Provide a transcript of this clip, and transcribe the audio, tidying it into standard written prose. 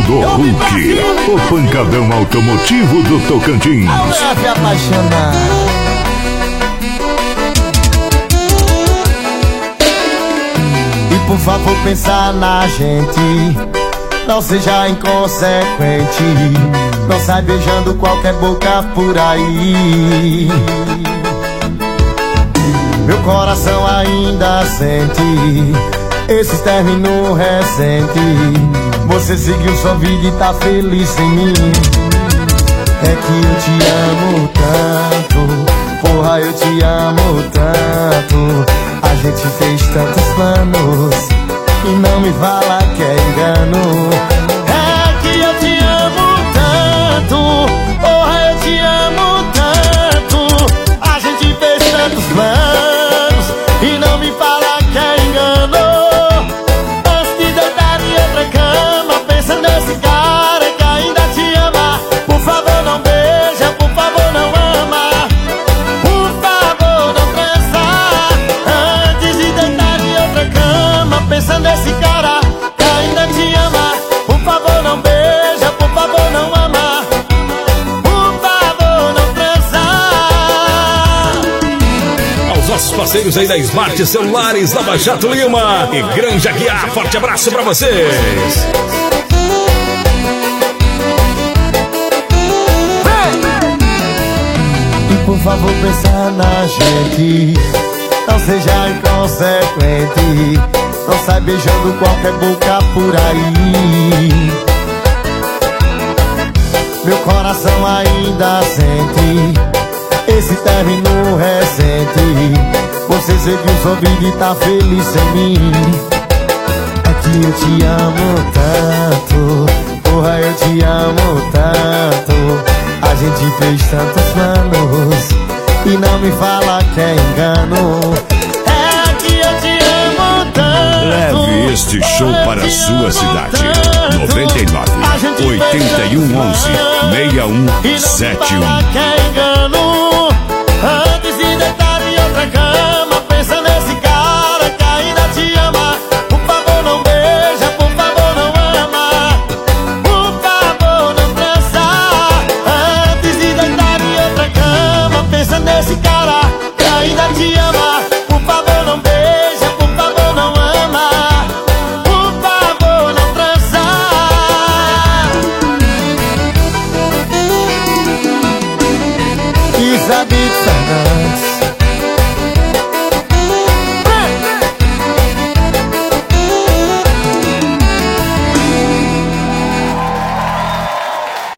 do Hulk, o pancadão automotivo do Tocantins. Me apaixonar. E por favor pensar na gente, não seja inconsequente, não sai beijando qualquer boca por aí. Meu coração ainda sente esse término recente. Você seguiu sua vida e tá feliz sem mim. É que eu te amo tanto, porra, eu te amo tanto. A gente fez tantos planos e não me fala que é engano. É que eu te amo tanto, porra, eu te amo tanto. A gente fez tantos planos e não me fala que é engano. Antes de deitar em outra cama, pensa nesse cara que ainda te ama. Por favor não beija, por favor não ama, por favor não transa. Antes de deitar em outra cama, pensa nesse cara que ainda te ama. Por favor não beija, por favor não ama, por favor não transa. Aos nossos parceiros aí da Smart Celulares, Lava Jato Lima e Granja Guiar, forte abraço pra vocês. Por favor, pensa na gente, não seja inconsequente, não sai beijando qualquer boca por aí. Meu coração ainda sente esse término recente. Você seguiu sua vida e tá feliz sem mim. É que eu te amo tanto, porra, eu te amo tanto. A gente fez tantos planos e não me fala que é engano. É que eu te amo tanto. Leve este show para a sua cidade. 99 81 11 6171. Que é engano. Antes de deitar em outra cama, pensa nesse cara que ainda te ama. Por favor não beija, por favor não ama, por favor não transa. Antes de deitar em outra cama, pensa nesse cara que ainda te ama. Por favor não beija, por favor não ama, por favor não transa. Isa Bitsa,